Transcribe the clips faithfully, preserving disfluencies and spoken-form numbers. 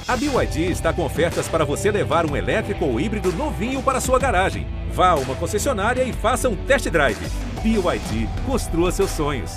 A B Y D está com ofertas para você levar um elétrico ou híbrido novinho para sua garagem. Vá a uma concessionária e faça um test drive. B Y D, construa seus sonhos.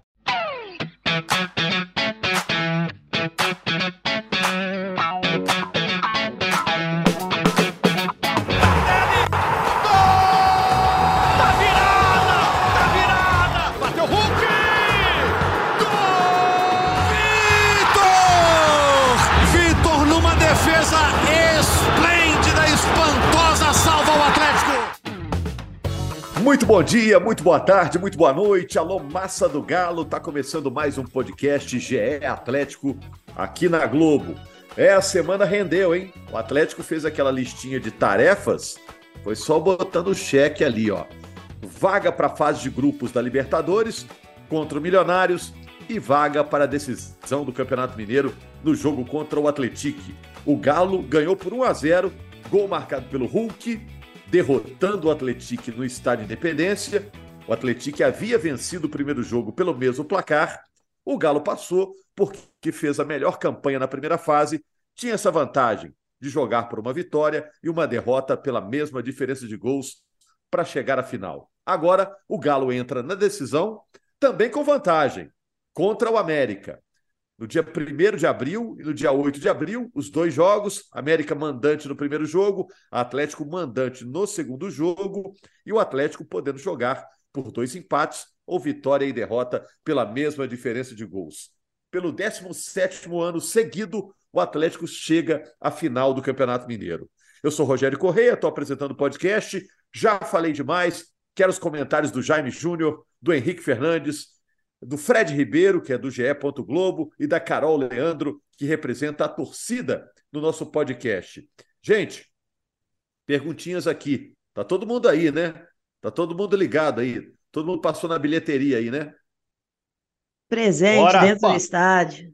Muito bom dia, muito boa tarde, muito boa noite. Alô, massa do Galo. Tá começando mais um podcast G E Atlético aqui na Globo. É, a semana rendeu, hein? O Atlético fez aquela listinha de tarefas, foi só botando o cheque ali, ó. Vaga para a fase de grupos da Libertadores contra o Milionários e vaga para a decisão do Campeonato Mineiro no jogo contra o Atlético. O Galo ganhou por um a zero, gol marcado pelo Hulk, derrotando o Atlético no Estádio Independência. O Atlético havia vencido o primeiro jogo pelo mesmo placar. O Galo passou porque fez a melhor campanha na primeira fase, tinha essa vantagem de jogar por uma vitória e uma derrota pela mesma diferença de gols para chegar à final. Agora, o Galo entra na decisão também com vantagem contra o América. No dia primeiro de abril e no dia oito de abril, os dois jogos, América mandante no primeiro jogo, Atlético mandante no segundo jogo, e o Atlético podendo jogar por dois empates ou vitória e derrota pela mesma diferença de gols. Pelo décimo sétimo ano seguido, o Atlético chega à final do Campeonato Mineiro. Eu sou Rogério Correia, estou apresentando o podcast, já falei demais, quero os comentários do Jaime Júnior, do Henrique Fernandes, do Fred Ribeiro, que é do G E. Globo, e da Carol Leandro, que representa a torcida no nosso podcast. Gente, perguntinhas aqui. Tá todo mundo aí, né? Tá todo mundo ligado aí. Todo mundo passou na bilheteria aí, né? Presente Bora. dentro do estádio.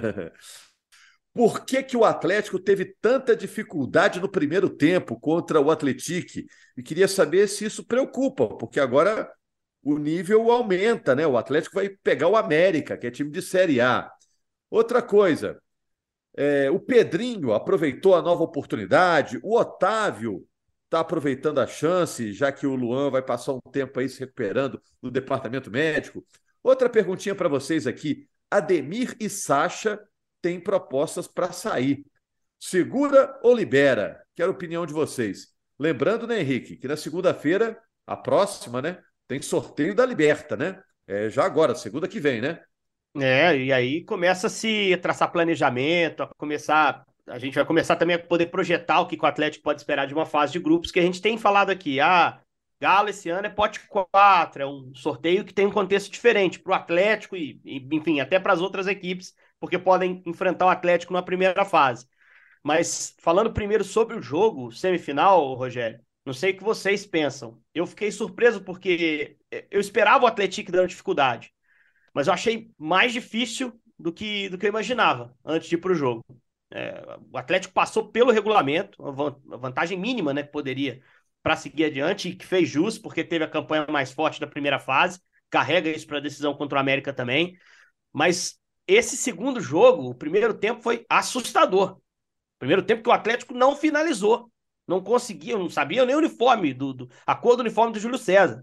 Por que que o Atlético teve tanta dificuldade no primeiro tempo contra o Atlético? E queria saber se isso preocupa, porque agora o nível aumenta, né? O Atlético vai pegar o América, que é time de Série A. Outra coisa, é, o Pedrinho aproveitou a nova oportunidade, o Otávio está aproveitando a chance, já que o Luan vai passar um tempo aí se recuperando no departamento médico. Outra perguntinha para vocês aqui, Ademir e Sacha têm propostas para sair. Segura ou libera? Quero a opinião de vocês. Lembrando, né, Henrique, que na segunda-feira, a próxima, né, tem sorteio da Liberta, né? É já agora, segunda que vem, né? É, e aí começa a se traçar planejamento, a começar, a gente vai começar também a poder projetar o que o Atlético pode esperar de uma fase de grupos, que a gente tem falado aqui. Ah, Galo esse ano é pote quatro, é um sorteio que tem um contexto diferente para o Atlético e, e, enfim, até para as outras equipes, porque podem enfrentar o Atlético na primeira fase. Mas falando primeiro sobre o jogo semifinal, Rogério, não sei o que vocês pensam. Eu fiquei surpreso porque eu esperava o Atlético dando dificuldade, mas eu achei mais difícil do que, do que eu imaginava antes de ir para o jogo. É, o Atlético passou pelo regulamento, uma vantagem mínima, né, que poderia para seguir adiante, e que fez jus, porque teve a campanha mais forte da primeira fase, carrega isso para a decisão contra o América também. Mas esse segundo jogo, o primeiro tempo foi assustador. Primeiro tempo que o Atlético não finalizou. Não conseguiam, não sabiam nem o uniforme, do, do, a cor do uniforme do Júlio César.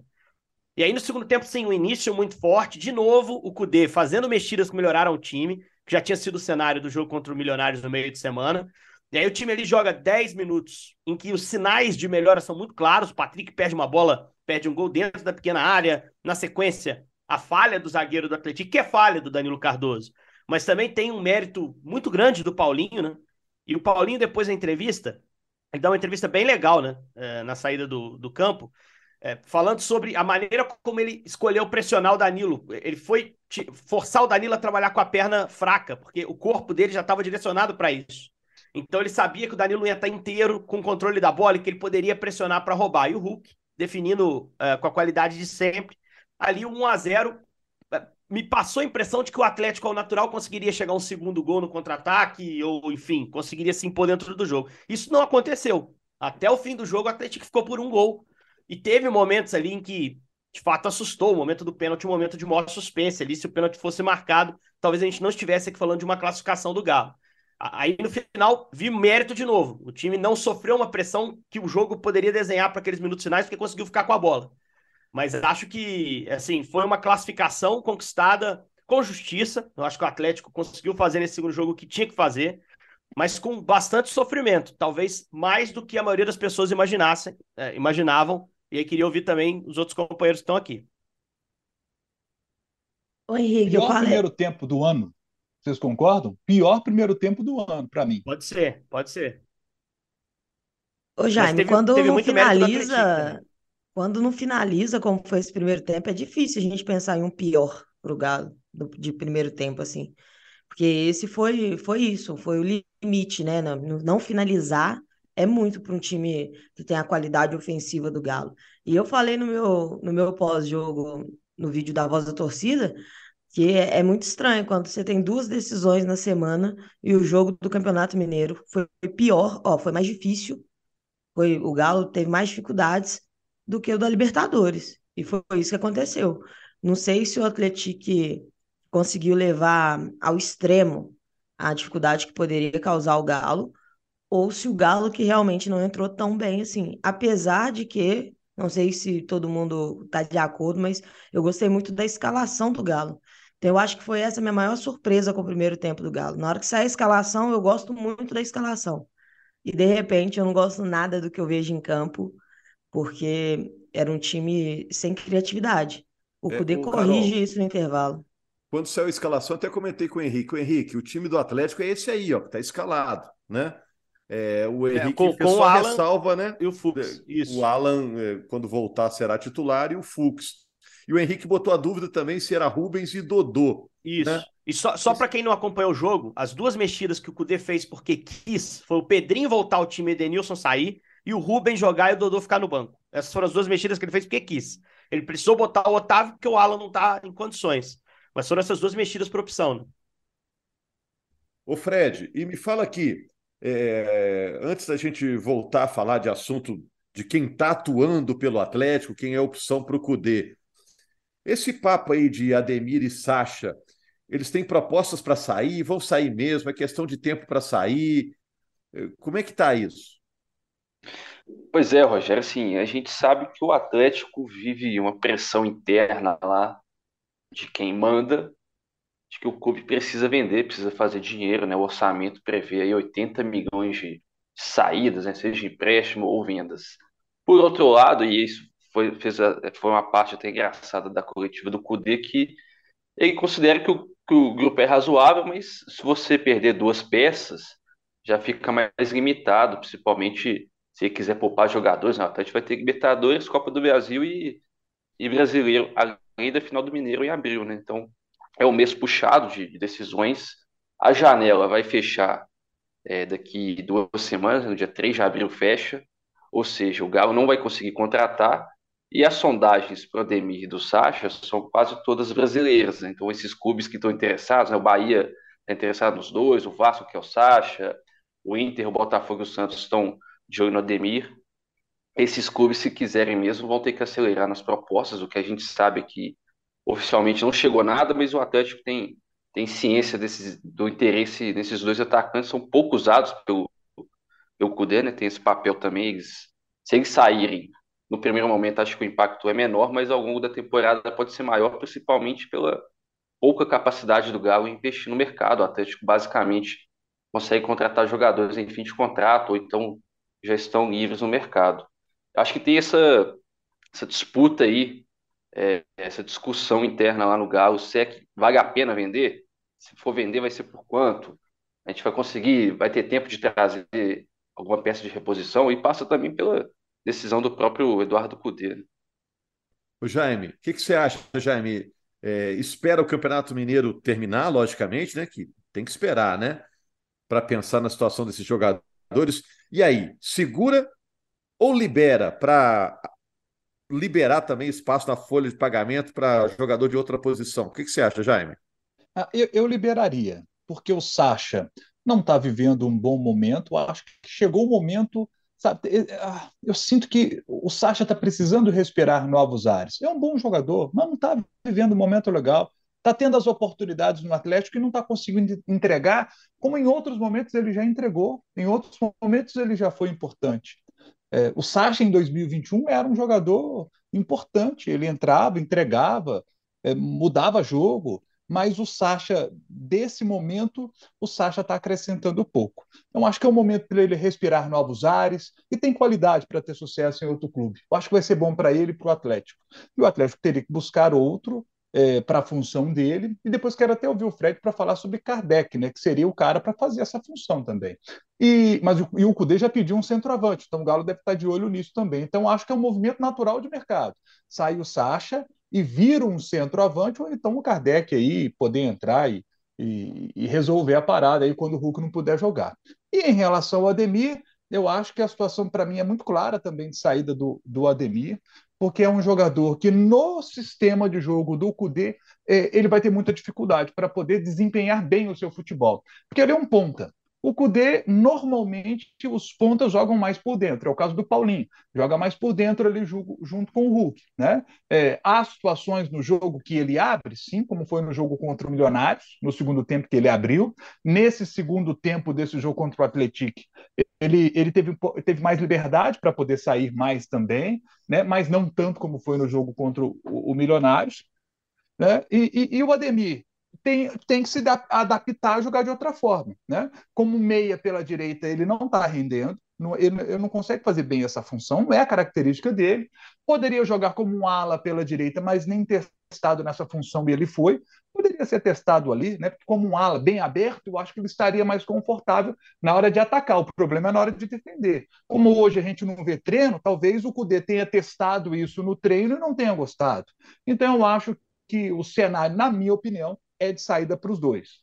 E aí no segundo tempo, sim, um início muito forte. De novo, o Kudê fazendo mexidas que melhoraram o time, que já tinha sido o cenário do jogo contra o Milionários no meio de semana. E aí o time ali joga dez minutos, em que os sinais de melhora são muito claros. O Patrick perde uma bola, perde um gol dentro da pequena área. Na sequência, a falha do zagueiro do Atlético, que é falha do Danilo Cardoso. Mas também tem um mérito muito grande do Paulinho, né? E o Paulinho, depois da entrevista, ele dá uma entrevista bem legal, né? É, na saída do, do campo, é, falando sobre a maneira como ele escolheu pressionar o Danilo. Ele foi forçar o Danilo a trabalhar com a perna fraca, porque o corpo dele já estava direcionado para isso. Então ele sabia que o Danilo ia estar inteiro com o controle da bola e que ele poderia pressionar para roubar. E o Hulk, definindo uh, com a qualidade de sempre, ali um a zero, uh, me passou a impressão de que o Atlético, ao natural, conseguiria chegar a um segundo gol no contra-ataque, ou, enfim, conseguiria se impor dentro do jogo. Isso não aconteceu. Até o fim do jogo, o Atlético ficou por um gol. E teve momentos ali em que, de fato, assustou. O momento do pênalti, um momento de maior suspense ali. Se o pênalti fosse marcado, talvez a gente não estivesse aqui falando de uma classificação do Galo. Aí no final vi mérito de novo. O time não sofreu uma pressão que o jogo poderia desenhar para aqueles minutos finais porque conseguiu ficar com a bola. Mas acho que, assim, foi uma classificação conquistada com justiça. Eu acho que o Atlético conseguiu fazer nesse segundo jogo o que tinha que fazer, mas com bastante sofrimento, talvez mais do que a maioria das pessoas imaginassem, é, imaginavam. E aí queria ouvir também os outros companheiros que estão aqui. Ô, Henrique, eu Pior falei. primeiro tempo do ano. Vocês concordam? Pior primeiro tempo do ano, para mim. Pode ser, pode ser. Ô, Mas Jaime, teve, quando teve não muito mérito do Atlético também. finaliza, quando não finaliza, como foi esse primeiro tempo, é difícil a gente pensar em um pior pro Galo do- de primeiro tempo, assim. Porque esse foi, foi isso, foi o limite, né? Não, não finalizar é muito para um time que tem a qualidade ofensiva do Galo. E eu falei no meu, no meu pós-jogo, no vídeo da Voz da Torcida, que é, é muito estranho quando você tem duas decisões na semana e o jogo do Campeonato Mineiro foi pior, ó, foi mais difícil, foi, o Galo teve mais dificuldades do que o da Libertadores. E foi isso que aconteceu. Não sei se o Atlético conseguiu levar ao extremo a dificuldade que poderia causar o Galo, ou se o Galo que realmente não entrou tão bem assim. Apesar de que, não sei se todo mundo está de acordo, mas eu gostei muito da escalação do Galo. Então, eu acho que foi essa a minha maior surpresa com o primeiro tempo do Galo. Na hora que sai a escalação, eu gosto muito da escalação. E de repente eu não gosto nada do que eu vejo em campo, porque era um time sem criatividade. O É, Cudê ô, Carol, corrige isso no intervalo. quando saiu a escalação, até comentei com o Henrique. O Henrique, o time do Atlético é esse aí, ó, que tá escalado, né? É, o É, Henrique com, fez com o só Alan ressalva, né? e o Fux. O Isso, Alan, é, quando voltar, será titular, e o Fux. E o Henrique botou a dúvida também se era Rubens e Dodô, né? isso. E só, só para quem não acompanhou o jogo, as duas mexidas que o Cudê fez porque quis foi o Pedrinho voltar ao time e o Edenilson sair e o Rubens jogar e o Dodô ficar no banco. Essas foram as duas mexidas que ele fez porque quis. Ele precisou botar o Otávio porque o Alan não tá em condições. Mas foram essas duas mexidas por opção, né? Ô Fred, e me fala aqui, é, antes da gente voltar a falar de assunto de quem está atuando pelo Atlético, quem é a opção para o Cudê, esse papo aí de Ademir e Sacha, eles têm propostas para sair, vão sair mesmo, é questão de tempo para sair. Como é que tá isso? Pois é, Rogério, assim, a gente sabe que o Atlético vive uma pressão interna lá de quem manda, de que o clube precisa vender, precisa fazer dinheiro, né? O orçamento prevê aí oitenta milhões de saídas, né? Seja de empréstimo ou vendas. Por outro lado, e isso foi, fez a- foi uma parte até engraçada da coletiva do Cudê, que ele considera que o, que o grupo é razoável, mas se você perder duas peças, já fica mais limitado, principalmente se ele quiser poupar jogadores, né? O Atlético vai ter Libertadores, Copa do Brasil e, e Brasileiro, além da final do Mineiro em abril, né? Então, é um mês puxado de, de decisões. A janela vai fechar é, daqui duas semanas, no dia três de abril fecha, ou seja, o Galo não vai conseguir contratar, e as sondagens para o Ademir e do Sacha são quase todas brasileiras, né? Então esses clubes que estão interessados, né? O Bahia está interessado nos dois, o Vasco que é o Sacha, o Inter, o Botafogo e o Santos estão de olho no Ademir. Esses clubes, se quiserem mesmo, vão ter que acelerar nas propostas, o que a gente sabe é que oficialmente não chegou nada, mas o Atlético tem, tem ciência desses, do interesse desses dois atacantes, são pouco usados pelo, pelo Cudê, né? Tem esse papel também. Eles, se eles saírem no primeiro momento, acho que o impacto é menor, mas ao longo da temporada pode ser maior, principalmente pela pouca capacidade do Galo em investir no mercado. O Atlético basicamente consegue contratar jogadores em fim de contrato, ou então já estão livres no mercado. Acho que tem essa, essa disputa aí, é, essa discussão interna lá no Galo, se é que vale a pena vender, se for vender vai ser por quanto, a gente vai conseguir, vai ter tempo de trazer alguma peça de reposição, e passa também pela decisão do próprio Eduardo Cudê, né? Ô, Jaime, o que, que você acha, Jaime? É, espera o Campeonato Mineiro terminar, logicamente, né? Que tem que esperar, né? Para pensar na situação desses jogadores. E aí, segura ou libera para liberar também espaço na folha de pagamento para jogador de outra posição? O que, que você acha, Jaime? Ah, eu, eu liberaria, porque o Sacha não está vivendo um bom momento. Acho que chegou o momento, sabe? eh, ah, Eu sinto que o Sacha está precisando respirar novos ares. É um bom jogador, mas não está vivendo um momento legal. está tendo as oportunidades no Atlético e não está conseguindo entregar, como em outros momentos ele já entregou, em outros momentos ele já foi importante. É, o Sacha, em dois mil e vinte e um, era um jogador importante, ele entrava, entregava, é, mudava jogo, mas o Sacha, desse momento, o Sacha está acrescentando pouco. Então, acho que é o momento para ele respirar novos ares e tem qualidade para ter sucesso em outro clube. Eu acho que vai ser bom para ele e para o Atlético. E o Atlético teria que buscar outro é, para a função dele. E depois quero até ouvir o Fred para falar sobre Kardec, né, que seria o cara para fazer essa função também. E, mas o, e o Cudê já pediu um centroavante, então o Galo deve estar de olho nisso também. Então, acho que é um movimento natural de mercado. Sai o Sacha e vira um centroavante, ou então o Kardec aí poder entrar e, e, e resolver a parada aí quando o Hulk não puder jogar. E em relação ao Ademir, eu acho que a situação para mim é muito clara também de saída do, do Ademir, porque é um jogador que no sistema de jogo do Cudê, eh, ele vai ter muita dificuldade para poder desempenhar bem o seu futebol, porque ele é um ponta. O Cudê, normalmente, os pontas jogam mais por dentro. É o caso do Paulinho. Joga mais por dentro ali junto com o Hulk. Né? É, há situações no jogo que ele abre, sim, como foi no jogo contra o Milionários, no segundo tempo que ele abriu. Nesse segundo tempo desse jogo contra o Atlético, ele, ele teve, teve mais liberdade para poder sair mais também, né? Mas não tanto como foi no jogo contra o, o Milionários. Né? E, e, e o Ademir tem, tem que se adaptar a jogar de outra forma. Né? Como meia pela direita, ele não está rendendo, não, ele, ele não consegue fazer bem essa função, não é a característica dele. Poderia jogar como um ala pela direita, mas nem testado nessa função e ele foi. Poderia ser testado ali, né? Como um ala bem aberto, eu acho que ele estaria mais confortável na hora de atacar. O problema é na hora de defender. Como hoje a gente não vê treino, talvez o Cudê tenha testado isso no treino e não tenha gostado. Então eu acho que o cenário, na minha opinião, é de saída para os dois.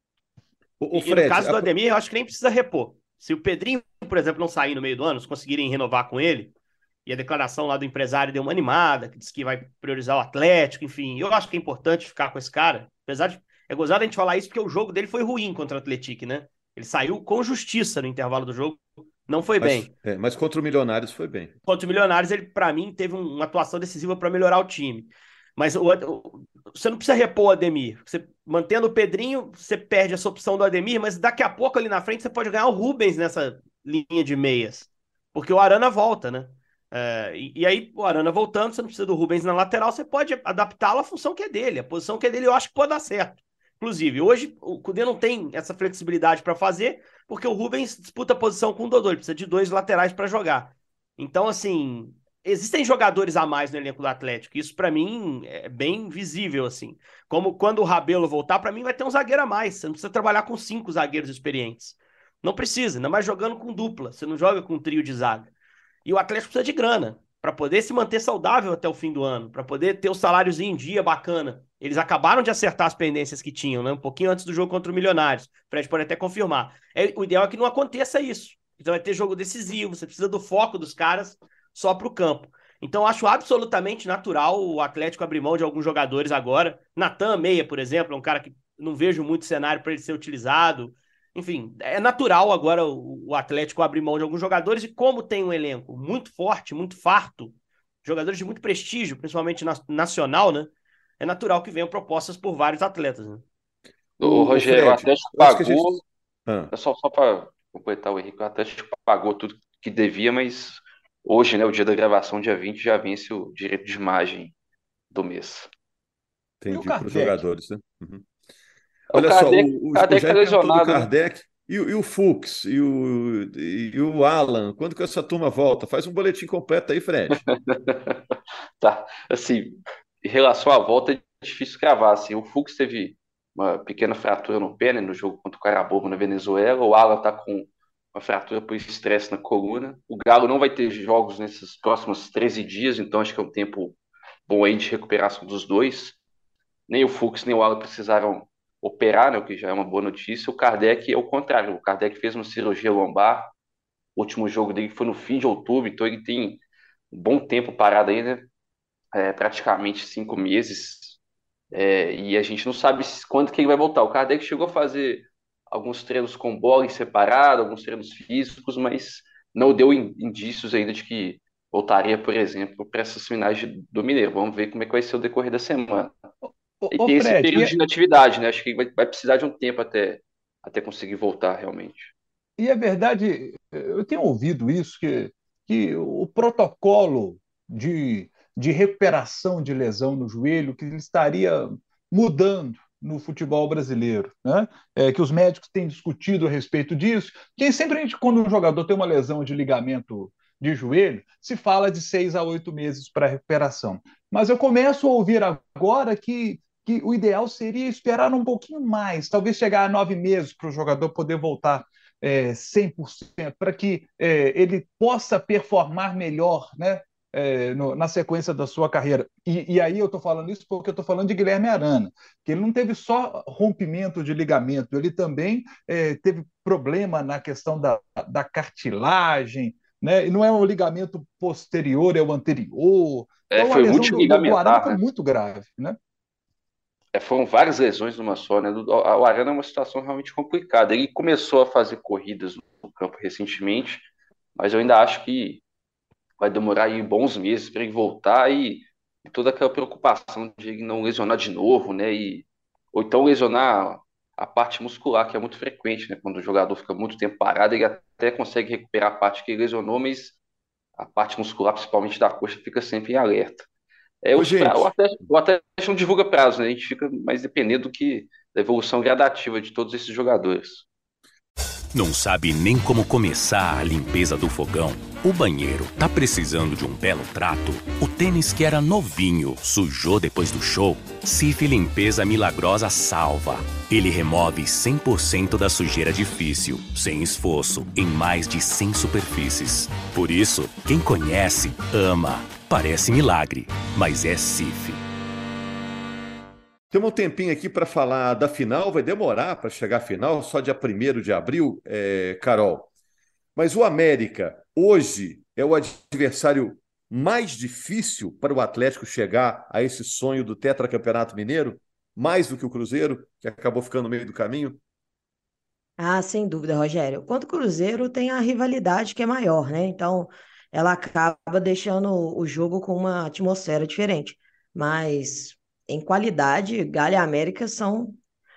O, o Fred, e no caso do Ademir, eu acho que nem precisa repor. Se o Pedrinho, por exemplo, não sair no meio do ano, se conseguirem renovar com ele, e a declaração lá do empresário deu uma animada, que diz que vai priorizar o Atlético, enfim, eu acho que é importante ficar com esse cara, apesar de... É gozado a gente falar isso porque o jogo dele foi ruim contra o Atlético, né? Ele saiu com justiça no intervalo do jogo, não foi mas, bem. É, mas contra o Milionários foi bem. Contra o Milionários, ele, para mim, teve uma atuação decisiva para melhorar o time. Mas o, o, você não precisa repor o Ademir. Você, mantendo o Pedrinho, você perde essa opção do Ademir, mas daqui a pouco ali na frente você pode ganhar o Rubens nessa linha de meias. Porque o Arana volta, né? É, e, e aí, o Arana voltando, você não precisa do Rubens na lateral, você pode adaptá-lo à função que é dele. A posição que é dele eu acho que pode dar certo. Inclusive, hoje o Cudê não tem essa flexibilidade para fazer, porque o Rubens disputa a posição com o Dodô, ele precisa de dois laterais para jogar. Então, assim, existem jogadores a mais no elenco do Atlético, isso para mim é bem visível, assim. Como quando o Rabelo voltar, para mim vai ter um zagueiro a mais, você não precisa trabalhar com cinco zagueiros experientes. Não precisa, ainda mais jogando com dupla, você não joga com um trio de zaga. E o Atlético precisa de grana, para poder se manter saudável até o fim do ano, para poder ter o saláriozinho em dia bacana. Eles acabaram de acertar as pendências que tinham, né? Um pouquinho antes do jogo contra o Milionários. O Fred pode até confirmar. É, o ideal é que não aconteça isso. Então vai ter jogo decisivo, você precisa do foco dos caras só para o campo. Então acho absolutamente natural o Atlético abrir mão de alguns jogadores agora. Natan Meia, por exemplo, é um cara que não vejo muito cenário para ele ser utilizado. Enfim, é natural agora o, o Atlético abrir mão de alguns jogadores, e como tem um elenco muito forte, muito farto, jogadores de muito prestígio, principalmente na, nacional, né? É natural que venham propostas por vários atletas, né? O, o Rogério, o Atlético pagou, gente... ah. só, só para completar o Henrique, o Atlético pagou tudo que devia, mas hoje, né, o dia da gravação, dia vinte, já vence o direito de imagem do mês. Entendi, para os jogadores, né? Uhum. Olha o Kardec, só, o, o, Kardec o tá lesionado, do Kardec, né? e, e o Fux, e o, e, e o Alan, quando que essa turma volta? Faz um boletim completo aí, Fred. Tá, assim, em relação à volta, é difícil cravar, assim, o Fux teve uma pequena fratura no pé, né, no jogo contra o Carabobo na Venezuela, o Alan tá com uma fratura por estresse na coluna, o Galo não vai ter jogos nesses próximos treze dias, então acho que é um tempo bom aí de recuperação dos dois, nem o Fux nem o Alan precisaram operar, né, o que já é uma boa notícia. O Kardec é o contrário, o Kardec fez uma cirurgia lombar, o último jogo dele foi no fim de outubro, então ele tem um bom tempo parado aí, né, é, praticamente cinco meses, é, e a gente não sabe quando que ele vai voltar. O Kardec chegou a fazer alguns treinos com bola em separado, alguns treinos físicos, mas não deu indícios ainda de que voltaria, por exemplo, para essas finais do Mineiro. Vamos ver como é que vai ser o decorrer da semana. Ô, E ô, tem esse Fred, e período de é, inatividade, né? Acho que vai, vai precisar de um tempo até, até conseguir voltar realmente. e é verdade, eu tenho ouvido isso, que, que o protocolo de, de recuperação de lesão no joelho que ele estaria mudando no futebol brasileiro, né? É, que os médicos têm discutido a respeito disso, que sempre a gente, quando um jogador tem uma lesão de ligamento de joelho, se fala de seis a oito meses para recuperação. Mas eu começo a ouvir agora que que o ideal seria esperar um pouquinho mais, talvez chegar a nove meses para o jogador poder voltar é, cem por cento, para que é, ele possa performar melhor, né? É, no, na sequência da sua carreira. E, e aí eu estou falando isso porque eu estou falando de Guilherme Arana, que ele não teve só rompimento de ligamento, ele também é, teve problema na questão da, da cartilagem, né? E não é o ligamento posterior, é o anterior. É, Então a foi lesão do, do, do Arana multiligamentar, foi né? muito grave, né? É, foram várias lesões numa só, né? Do- O Arana é uma situação realmente complicada. Ele começou a fazer corridas no campo recentemente, mas eu ainda acho que vai demorar aí bons meses para ele voltar e, e toda aquela preocupação de ele não lesionar de novo, né? E, ou então lesionar a parte muscular, que é muito frequente, né? Quando o jogador fica muito tempo parado, ele até consegue recuperar a parte que ele lesionou, mas a parte muscular, principalmente da coxa, fica sempre em alerta. É, Ô, os pra, o, gente, Atlético, o Atlético não divulga prazo, né? A gente fica mais dependendo do que da evolução gradativa de todos esses jogadores. Não sabe nem como começar a limpeza do fogão? O banheiro tá precisando de um belo trato? O tênis que era novinho sujou depois do show? Cif Limpeza Milagrosa salva. Ele remove cem por cento da sujeira difícil, sem esforço, em mais de cem superfícies. Por isso, quem conhece, ama. Parece milagre, mas é Cif. temos um tempinho aqui para falar da final. Vai demorar para chegar à final, só dia primeiro de abril, é, Carol. Mas o América, hoje, é o adversário mais difícil para o Atlético chegar a esse sonho do tetracampeonato mineiro? Mais do que o Cruzeiro, que acabou ficando no meio do caminho? Ah, sem dúvida, Rogério. Quanto o Cruzeiro tem a rivalidade que é maior, né? Então, ela acaba deixando o jogo com uma atmosfera diferente. Mas, em qualidade, Galo e América são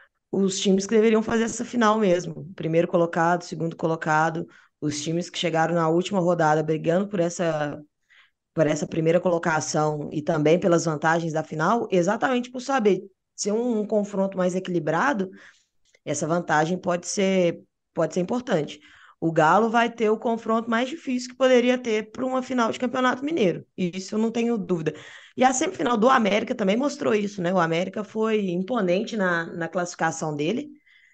os times que deveriam fazer essa final mesmo. Primeiro colocado, segundo colocado, os times que chegaram na última rodada brigando por essa, por essa primeira colocação e também pelas vantagens da final, exatamente por saber ser um, um confronto mais equilibrado, essa vantagem pode ser, pode ser importante. O Galo vai ter o confronto mais difícil que poderia ter para uma final de Campeonato Mineiro. Isso eu não tenho dúvida. E a semifinal do América também mostrou isso, né? O América foi imponente na, na classificação dele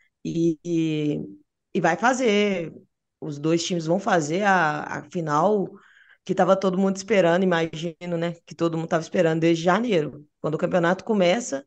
e, e, e vai fazer. Os dois times vão fazer a, a final que estava todo mundo esperando, imagino, né? Que todo mundo estava esperando desde janeiro. Quando o campeonato começa,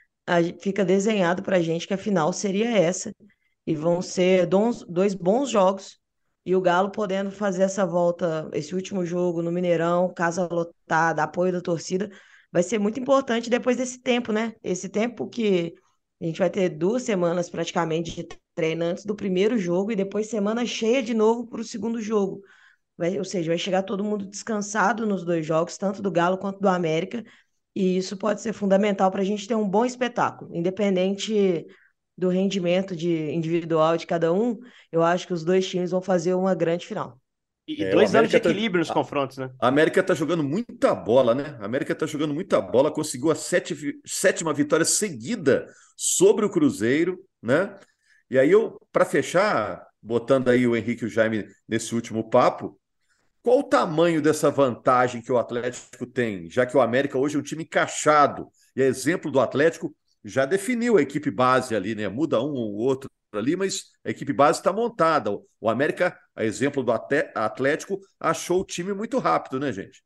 a gen- fica desenhado para a gente que a final seria essa. E vão ser dons- dois bons jogos. E o Galo podendo fazer essa volta, esse último jogo no Mineirão, casa lotada, apoio da torcida, vai ser muito importante depois desse tempo, né? Esse tempo que a gente vai ter duas semanas praticamente de treino antes do primeiro jogo e depois semana cheia de novo para o segundo jogo. Vai, ou seja, vai chegar todo mundo descansado nos dois jogos, tanto do Galo quanto do América, e isso pode ser fundamental para a gente ter um bom espetáculo, independente do rendimento de individual de cada um. Eu acho que os dois times vão fazer uma grande final. E, e É, o dois anos de América tá, equilíbrio nos a confrontos, né? a América tá jogando muita bola, né? A América tá jogando muita bola, conseguiu a sete vi- sétima vitória seguida sobre o Cruzeiro, né? E aí eu, para fechar, botando aí o Henrique e o Jaime nesse último papo, qual o tamanho dessa vantagem que o Atlético tem, já que o América hoje é um time encaixado, e a exemplo do Atlético já definiu a equipe base ali, né? Muda um ou outro ali, mas a equipe base está montada. O América, a exemplo do Até- Atlético, achou o time muito rápido, né, gente?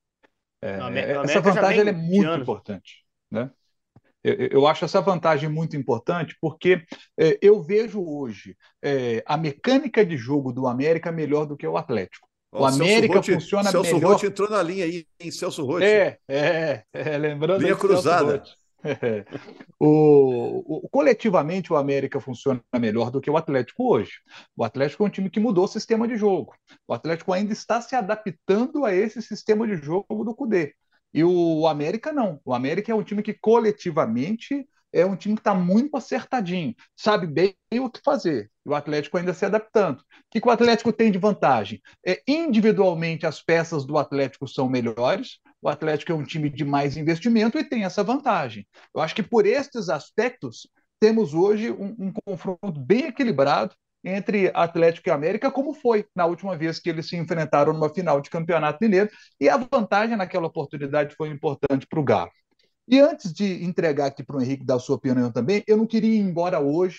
O Amé- o É, essa América já vantagem ela é vem de muito anos. importante, né? Eu, eu acho essa vantagem muito importante porque é, eu vejo hoje é, a mecânica de jogo do América melhor do que o Atlético. Ó, O o Celso América Rotti, funciona Celso Rotti melhor. entrou na linha aí, hein? Celso Rotti. É, é, é, lembrando aí Linha do Celso cruzada. Roth. O, o- coletivamente, o América funciona melhor do que o Atlético hoje. O Atlético é um time que mudou o sistema de jogo. O Atlético ainda está se adaptando a esse sistema de jogo do Cudê. E o América não. O América é um time que coletivamente é um time que está muito acertadinho, sabe bem o que fazer. E o Atlético ainda se adaptando. O que, que o Atlético tem de vantagem? É, individualmente, as peças do Atlético são melhores. O Atlético é um time de mais investimento e tem essa vantagem. Eu acho que por estes aspectos, temos hoje um, um confronto bem equilibrado entre Atlético e América, como foi na última vez que eles se enfrentaram numa final de Campeonato Mineiro, e a vantagem naquela oportunidade foi importante para o Galo. E antes de entregar aqui para o Henrique dar a sua opinião também, eu não queria ir embora hoje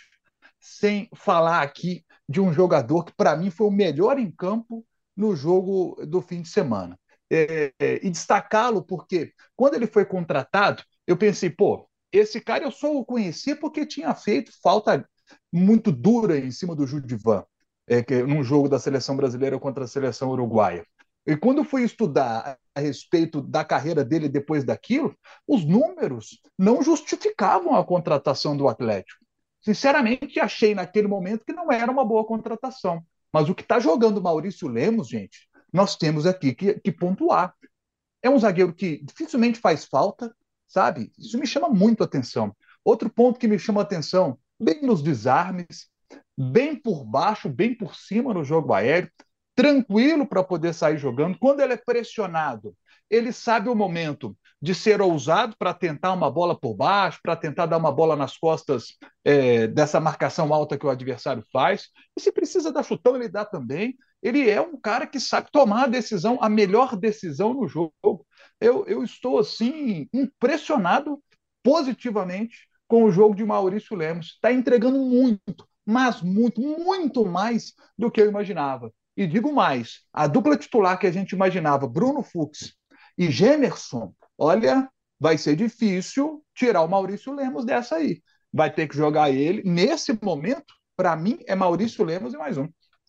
sem falar aqui de um jogador que, para mim, foi o melhor em campo no jogo do fim de semana. É, é, e destacá-lo porque, quando ele foi contratado, eu pensei, pô, esse cara eu só o conheci porque tinha feito falta muito dura em cima do Judivan, é, que, num jogo da seleção brasileira contra a seleção uruguaia. E quando eu fui estudar a respeito da carreira dele depois daquilo, os números não justificavam a contratação do Atlético. Sinceramente, achei naquele momento que não era uma boa contratação. Mas o que está jogando o Maurício Lemos, gente, nós temos aqui que, que pontuar. É um zagueiro que dificilmente faz falta, sabe? Isso me chama muito a atenção. Outro ponto que me chama a atenção, bem nos desarmes, bem por baixo, bem por cima no jogo aéreo, tranquilo para poder sair jogando. Quando ele é pressionado, ele sabe o momento de ser ousado para tentar uma bola por baixo, para tentar dar uma bola nas costas é, dessa marcação alta que o adversário faz. E se precisa dar chutão, ele dá também. Ele é um cara que sabe tomar a decisão, a melhor decisão no jogo. Eu, eu estou, assim, impressionado positivamente com o jogo de Maurício Lemos. Está entregando muito, mas muito, muito mais do que eu imaginava. E digo mais, a dupla titular que a gente imaginava, Bruno Fux e Gemerson, olha, vai ser difícil tirar o Maurício Lemos dessa aí. Vai ter que jogar ele. Nesse momento, para mim, é Maurício Lemos e mais um.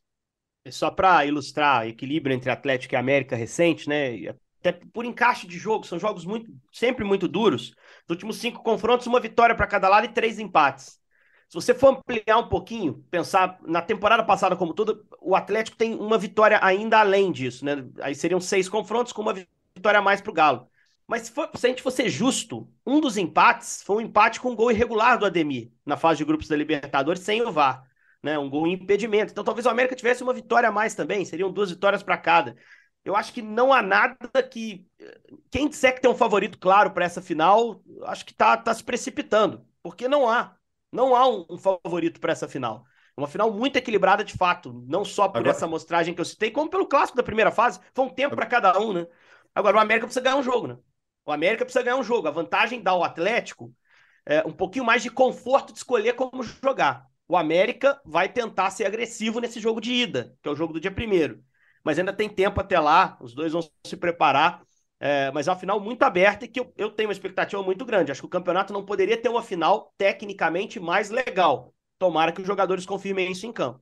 Só para ilustrar o equilíbrio entre Atlético e América recente, né? Até por encaixe de jogo, são jogos muito, sempre muito duros. Nos últimos cinco confrontos, uma vitória para cada lado e três empates. Se você for ampliar um pouquinho, pensar na temporada passada como tudo, o Atlético tem uma vitória ainda além disso, né? Aí seriam seis confrontos com uma vitória a mais para o Galo. Mas se, for, se a gente for ser justo, um dos empates foi um empate com um gol irregular do Ademir, na fase de grupos da Libertadores, sem o V A R. Né, um gol em impedimento. Então talvez o América tivesse uma vitória a mais também, seriam duas vitórias para cada. Eu acho que não há nada que... Quem disser que tem um favorito claro para essa final, acho que está tá se precipitando, porque não há. Não há um, um favorito para essa final. É uma final muito equilibrada de fato, não só por Agora... essa amostragem que eu citei, como pelo clássico da primeira fase. Foi um tempo para cada um, né? Agora o América precisa ganhar um jogo, né? O América precisa ganhar um jogo. A vantagem dá ao Atlético é um pouquinho mais de conforto de escolher como jogar. O América vai tentar ser agressivo nesse jogo de ida, que é o jogo do dia primeiro. Mas ainda tem tempo até lá, os dois vão se preparar. É, mas é uma final muito aberta e que eu, eu tenho uma expectativa muito grande. Acho que o campeonato não poderia ter uma final tecnicamente mais legal. Tomara que os jogadores confirmem isso em campo.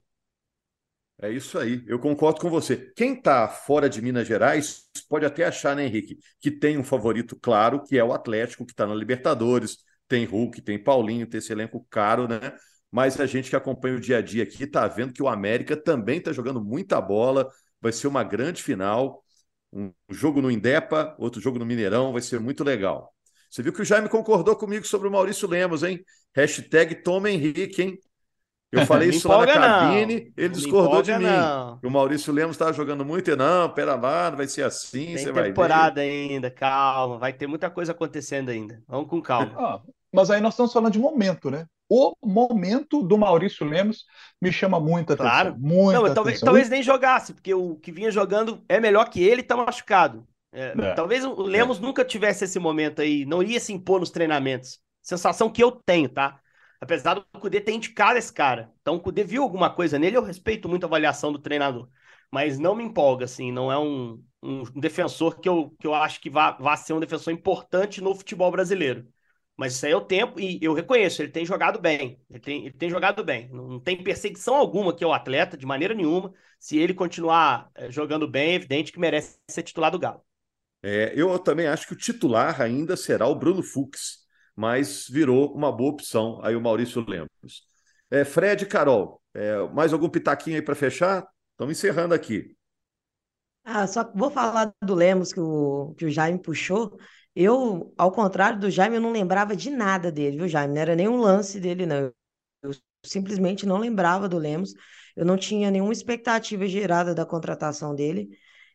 É isso aí, eu concordo com você. Quem está fora de Minas Gerais pode até achar, né, Henrique, que tem um favorito claro, que é o Atlético, que está na Libertadores. Tem Hulk, tem Paulinho, tem esse elenco caro, né? Mas a gente que acompanha o dia a dia aqui está vendo que o América também está jogando muita bola, vai ser uma grande final, um jogo no Indepa, outro jogo no Mineirão, vai ser muito legal. Você viu que o Jaime concordou comigo sobre o Maurício Lemos, hein? Hashtag Toma Henrique, hein? Eu falei isso lá na cabine, não. ele Não discordou de mim. Não. O Maurício Lemos estava jogando muito e não, pera lá, não vai ser assim, Tem você vai ver. temporada ainda, calma, vai ter muita coisa acontecendo ainda. Vamos com calma. Ah, mas aí nós estamos falando de momento, né? O momento do Maurício Lemos me chama muita Claro. atenção. Muita Não, talvez, atenção. talvez nem jogasse, porque o que vinha jogando é melhor que ele, tá machucado. É, É. Talvez o Lemos É. nunca tivesse esse momento aí, não iria se impor nos treinamentos. Sensação que eu tenho, tá? Apesar do Cudê ter indicado esse cara. Então o Cudê viu alguma coisa nele, eu respeito muito a avaliação do treinador. Mas não me empolga, assim, não é um, um defensor que eu, que eu acho que vá, vá ser um defensor importante no futebol brasileiro. Mas isso aí é o tempo, e eu reconheço, ele tem jogado bem. Ele tem, ele tem jogado bem. Não tem perseguição alguma que é o atleta, de maneira nenhuma. Se ele continuar é, jogando bem, é evidente que merece ser titular do Galo. É, eu também acho que o titular ainda será o Bruno Fux, mas virou uma boa opção aí o Maurício Lemos. É, Fred e Carol, é, mais algum pitaquinho aí para fechar? Estamos encerrando aqui. Ah, só vou falar do Lemos que o, que o Jaime puxou. Eu, ao contrário do Jaime, eu não lembrava de nada dele, viu, Jaime? Não era nenhum lance dele, não. Eu simplesmente não lembrava do Lemos. Eu não tinha nenhuma expectativa gerada da contratação dele.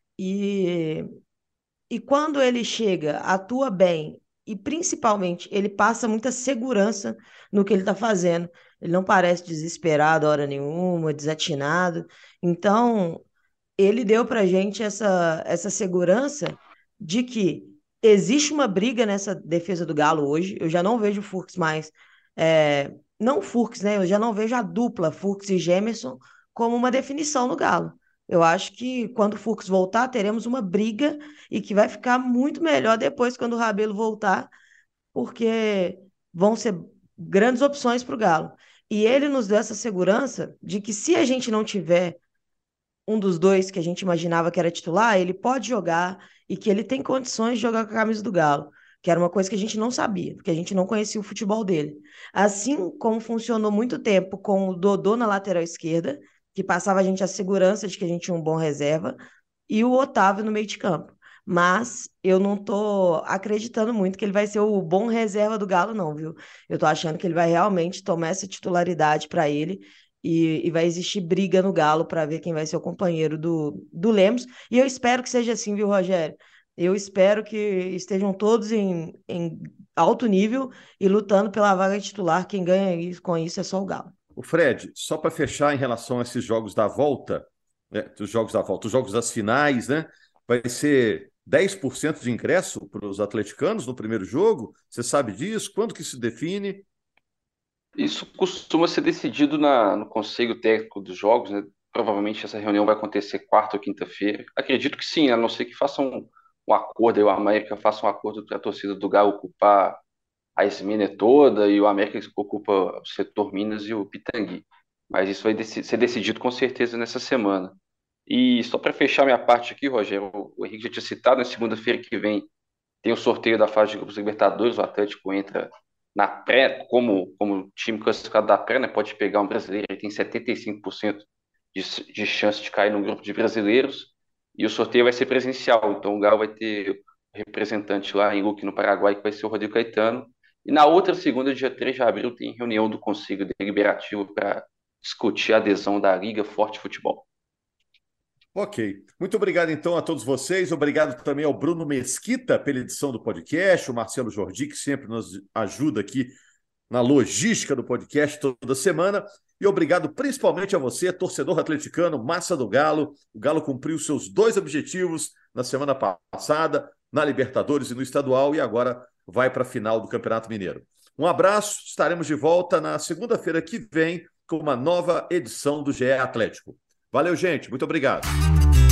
E, e quando ele chega, atua bem e principalmente ele passa muita segurança no que ele está fazendo. Ele não parece desesperado a hora nenhuma, desatinado. Então, ele deu para gente essa, essa segurança de que existe uma briga nessa defesa do Galo hoje. Eu já não vejo o Furks mais. É, não o Furks, né? Eu já não vejo a dupla Furks e Gemerson como uma definição no Galo. Eu acho que quando o Furks voltar, teremos uma briga e que vai ficar muito melhor depois quando o Rabelo voltar, porque vão ser grandes opções para o Galo. E ele nos deu essa segurança de que se a gente não tiver um dos dois que a gente imaginava que era titular, ele pode jogar e que ele tem condições de jogar com a camisa do Galo, que era uma coisa que a gente não sabia, porque a gente não conhecia o futebol dele. Assim como funcionou muito tempo com o Dodô na lateral esquerda, que passava a gente a segurança de que a gente tinha um bom reserva, e o Otávio no meio de campo. Mas eu não tô acreditando muito que ele vai ser o bom reserva do Galo, não, viu? Eu tô achando que ele vai realmente tomar essa titularidade para ele e, e vai existir briga no Galo para ver quem vai ser o companheiro do, do Lemos. E eu espero que seja assim, viu, Rogério? Eu espero que estejam todos em, em alto nível e lutando pela vaga titular. Quem ganha isso- com isso é só o Galo. O Fred, só para fechar em relação a esses jogos da volta, né, os jogos da volta, os jogos das finais, né? Vai ser dez por cento de ingresso para os atleticanos no primeiro jogo? Você sabe disso? Quando que se define? Isso costuma ser decidido na, no conselho técnico dos jogos, né? Provavelmente essa reunião vai acontecer quarta ou quinta-feira. Acredito que sim, a não ser que façam um, um acordo, e o América faça um acordo para a torcida do Galo ocupar a Esmina toda e o América ocupa o setor Minas e o Pitangui. Mas isso vai deci- ser decidido com certeza nessa semana. E só para fechar minha parte aqui, Rogério, o o Henrique já tinha citado, na segunda-feira que vem tem o sorteio da fase de grupos Libertadores, o Atlético entra na pré, como, como time classificado da pré, né, pode pegar um brasileiro, ele tem setenta e cinco por cento de, de chance de cair no grupo de brasileiros, e o sorteio vai ser presencial, então o Galo vai ter o representante lá em Luque, no Paraguai, que vai ser o Rodrigo Caetano, e na outra segunda, dia três de abril, tem reunião do Conselho Deliberativo para discutir a adesão da Liga Forte Futebol. Ok. Muito obrigado, então, a todos vocês. Obrigado também ao Bruno Mesquita pela edição do podcast, o Marcelo Jordi, que sempre nos ajuda aqui na logística do podcast toda semana. E obrigado principalmente a você, torcedor atleticano, massa do Galo. O Galo cumpriu seus dois objetivos na semana passada, na Libertadores e no Estadual, e agora vai para a final do Campeonato Mineiro. Um abraço, estaremos de volta na segunda-feira que vem com uma nova edição do G E Atlético. Valeu, gente. Muito obrigado.